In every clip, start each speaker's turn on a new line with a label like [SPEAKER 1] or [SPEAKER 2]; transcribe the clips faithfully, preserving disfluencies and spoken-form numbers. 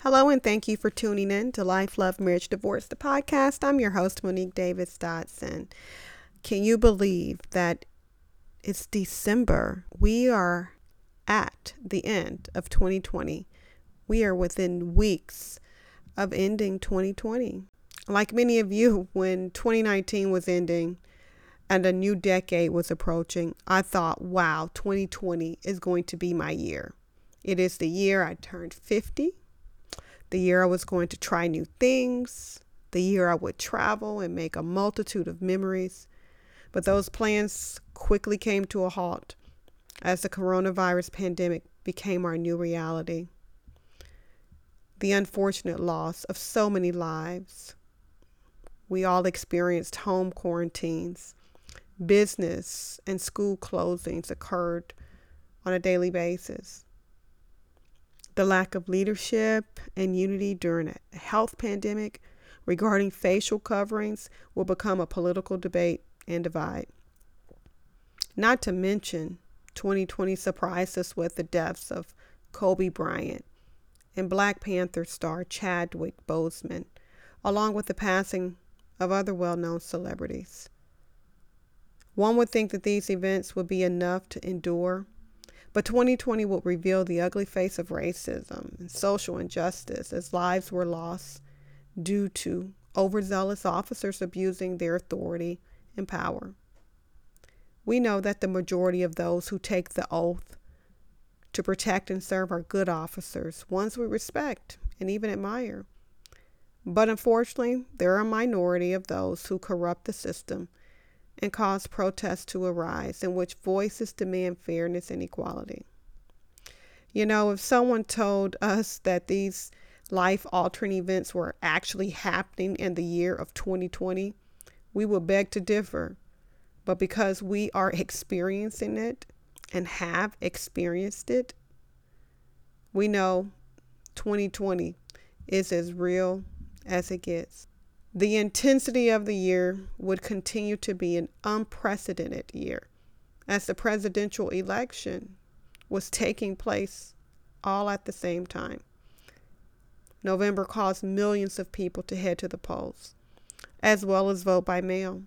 [SPEAKER 1] Hello, and thank you for tuning in to Life, Love, Marriage, Divorce, the podcast. I'm your host, Monique Davis Dodson. Can you believe that it's December? We are at the end of twenty twenty. We are within weeks of ending twenty twenty. Like many of you, when twenty nineteen was ending and a new decade was approaching, I thought, wow, twenty twenty is going to be my year. It is the year I turned fifty. The year I was going to try new things, the year I would travel and make a multitude of memories. But those plans quickly came to a halt as the coronavirus pandemic became our new reality. The unfortunate loss of so many lives. We all experienced home quarantines. Business and school closings occurred on a daily basis. The lack of leadership and unity during a health pandemic regarding facial coverings will become a political debate and divide. Not to mention, twenty twenty surprised us with the deaths of Kobe Bryant and Black Panther star Chadwick Boseman, along with the passing of other well-known celebrities. One would think that these events would be enough to endure, but twenty twenty will reveal the ugly face of racism and social injustice as lives were lost due to overzealous officers abusing their authority and power. We know that the majority of those who take the oath to protect and serve are good officers, ones we respect and even admire. But unfortunately, there are a minority of those who corrupt the system and cause protests to arise in which voices demand fairness and equality. You know, if someone told us that these life-altering events were actually happening in the year of twenty twenty, we would beg to differ. But because we are experiencing it and have experienced it, we know twenty twenty is as real as it gets. The intensity of the year would continue to be an unprecedented year as the presidential election was taking place all at the same time. November caused millions of people to head to the polls, as well as vote by mail.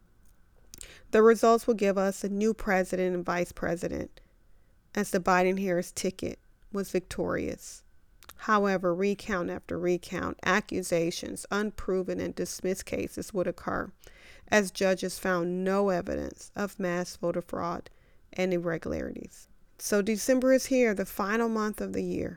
[SPEAKER 1] The results will give us a new president and vice president as the Biden-Harris ticket was victorious. However, recount after recount, accusations, unproven and dismissed cases would occur as judges found no evidence of mass voter fraud and irregularities. So December is here, the final month of the year,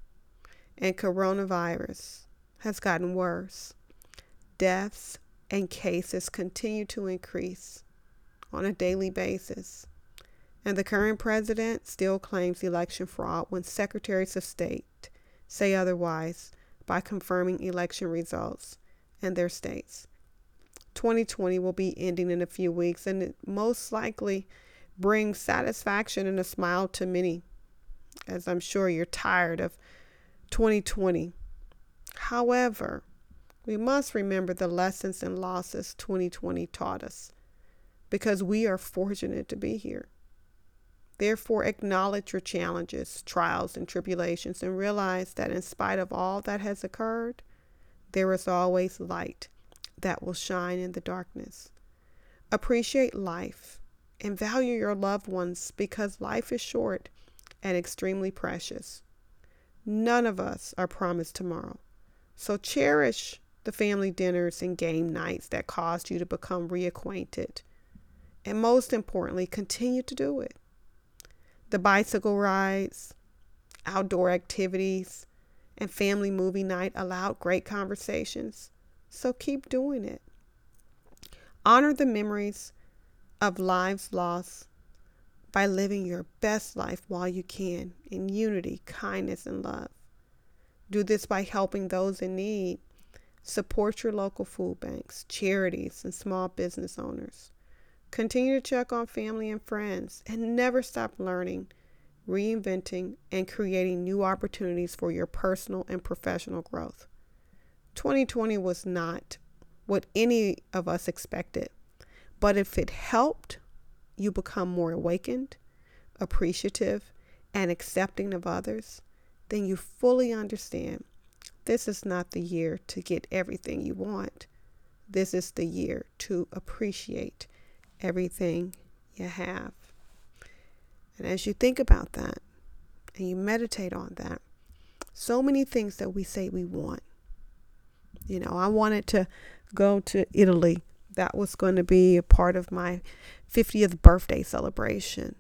[SPEAKER 1] and coronavirus has gotten worse. Deaths and cases continue to increase on a daily basis, and the current president still claims election fraud when secretaries of state say otherwise by confirming election results in their states. twenty twenty will be ending in a few weeks, and it most likely brings satisfaction and a smile to many, as I'm sure you're tired of twenty twenty. However, we must remember the lessons and losses twenty twenty taught us, because we are fortunate to be here. Therefore, acknowledge your challenges, trials, and tribulations, and realize that in spite of all that has occurred, there is always light that will shine in the darkness. Appreciate life and value your loved ones because life is short and extremely precious. None of us are promised tomorrow, so cherish the family dinners and game nights that caused you to become reacquainted, and most importantly, continue to do it. The bicycle rides, outdoor activities, and family movie night allowed great conversations, so keep doing it. Honor the memories of lives lost by living your best life while you can in unity, kindness, and love. Do this by helping those in need. Support your local food banks, charities, and small business owners. Continue to check on family and friends, and never stop learning, reinventing, and creating new opportunities for your personal and professional growth. twenty twenty was not what any of us expected, but if it helped you become more awakened, appreciative, and accepting of others, then you fully understand this is not the year to get everything you want. This is the year to appreciate everything you have. And as you think about that and you meditate on that, so many things that we say we want. You know, I wanted to go to Italy. That was going to be a part of my fiftieth birthday celebration.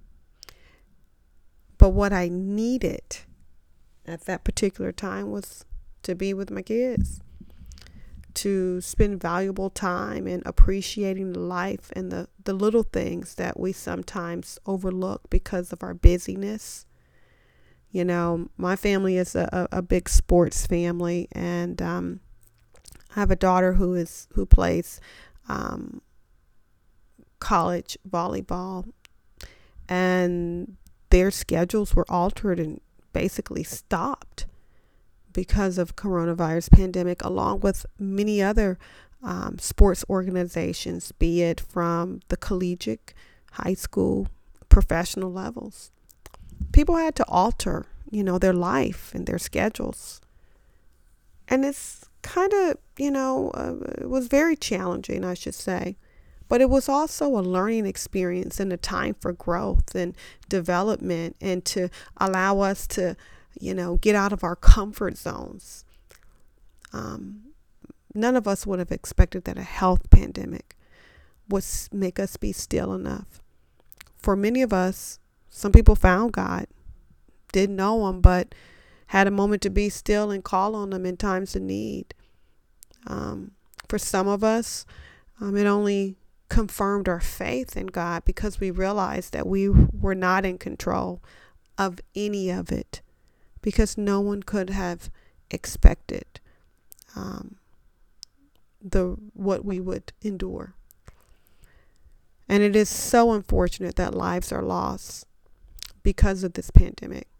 [SPEAKER 1] But what I needed at that particular time was to be with my kids, to spend valuable time in appreciating life and the, the little things that we sometimes overlook because of our busyness. You know, my family is a, a, a big sports family, and um, I have a daughter who is who plays um, college volleyball, and their schedules were altered and basically stopped because of coronavirus pandemic, along with many other um, sports organizations, be it from the collegiate, high school, professional levels. People had to alter, you know, their life and their schedules. And it's kind of, you know, uh, it was very challenging, I should say. But it was also a learning experience and a time for growth and development, and to allow us to, you know, get out of our comfort zones. Um, none of us would have expected that a health pandemic would make us be still enough. For many of us, some people found God, didn't know him, but had a moment to be still and call on him in times of need. Um, for some of us, um, it only confirmed our faith in God because we realized that we were not in control of any of it, because no one could have expected um, the what we would endure. And it is so unfortunate that lives are lost because of this pandemic.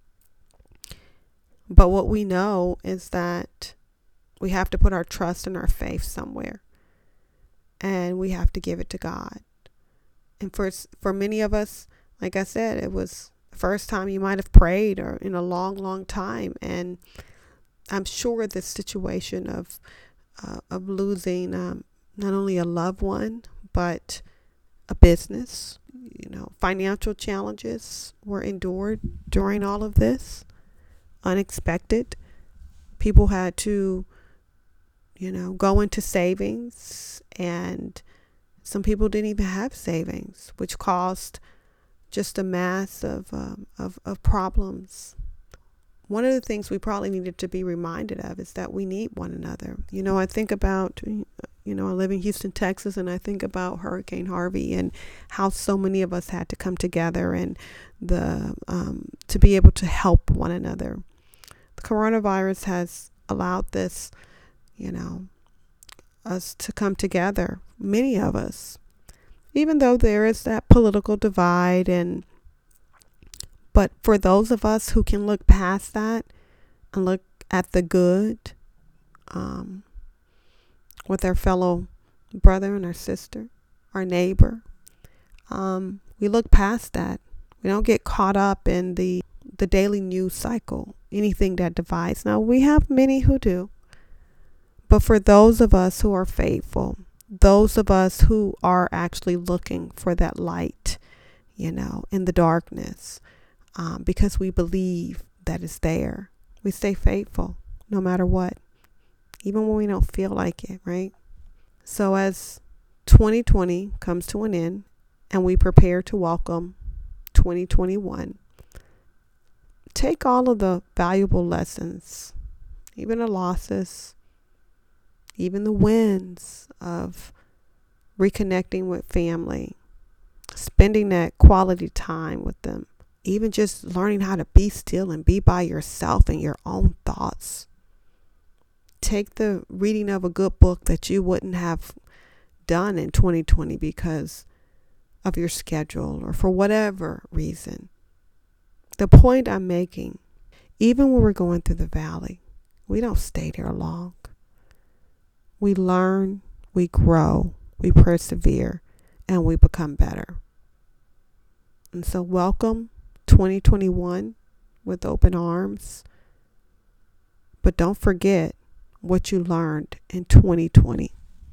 [SPEAKER 1] But what we know is that we have to put our trust and our faith somewhere, and we have to give it to God. And for for many of us, like I said, it was the first time you might have prayed or in a long, long time. And I'm sure this situation of uh, of losing um, not only a loved one, but a business, you know, financial challenges were endured during all of this. Unexpected. People had to, you know, go into savings, and some people didn't even have savings, which caused just a mass of, um, of, of problems. One of the things we probably needed to be reminded of is that we need one another. You know, I think about, you know, I live in Houston, Texas, and I think about Hurricane Harvey and how so many of us had to come together and the um, to be able to help one another. The coronavirus has allowed this, you know, us to come together, many of us, even though there is that political divide. And but for those of us who can look past that and look at the good um, with our fellow brother and our sister, our neighbor, um, we look past that. We don't get caught up in the the daily news cycle, anything that divides. Now, we have many who do. But for those of us who are faithful, those of us who are actually looking for that light, you know, in the darkness, um, because we believe that it's there, we stay faithful no matter what, even when we don't feel like it, right? So as twenty twenty comes to an end and we prepare to welcome twenty twenty-one, take all of the valuable lessons, even the losses, even the wins of reconnecting with family, spending that quality time with them, even just learning how to be still and be by yourself and your own thoughts. Take the reading of a good book that you wouldn't have done in twenty twenty because of your schedule or for whatever reason. The point I'm making, even when we're going through the valley, we don't stay there long. We learn, we grow, we persevere, and we become better. And so welcome twenty twenty-one with open arms. But don't forget what you learned in twenty twenty.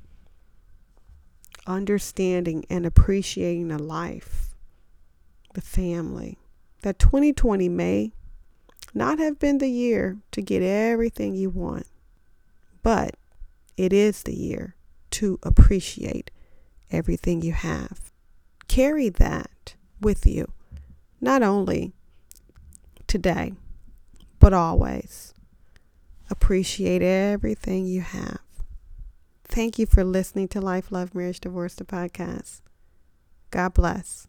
[SPEAKER 1] Understanding and appreciating the life, the family. That twenty twenty may not have been the year to get everything you want, but it is the year to appreciate everything you have. Carry that with you, not only today, but always. Appreciate everything you have. Thank you for listening to Life, Love, Marriage, Divorce, the podcast. God bless.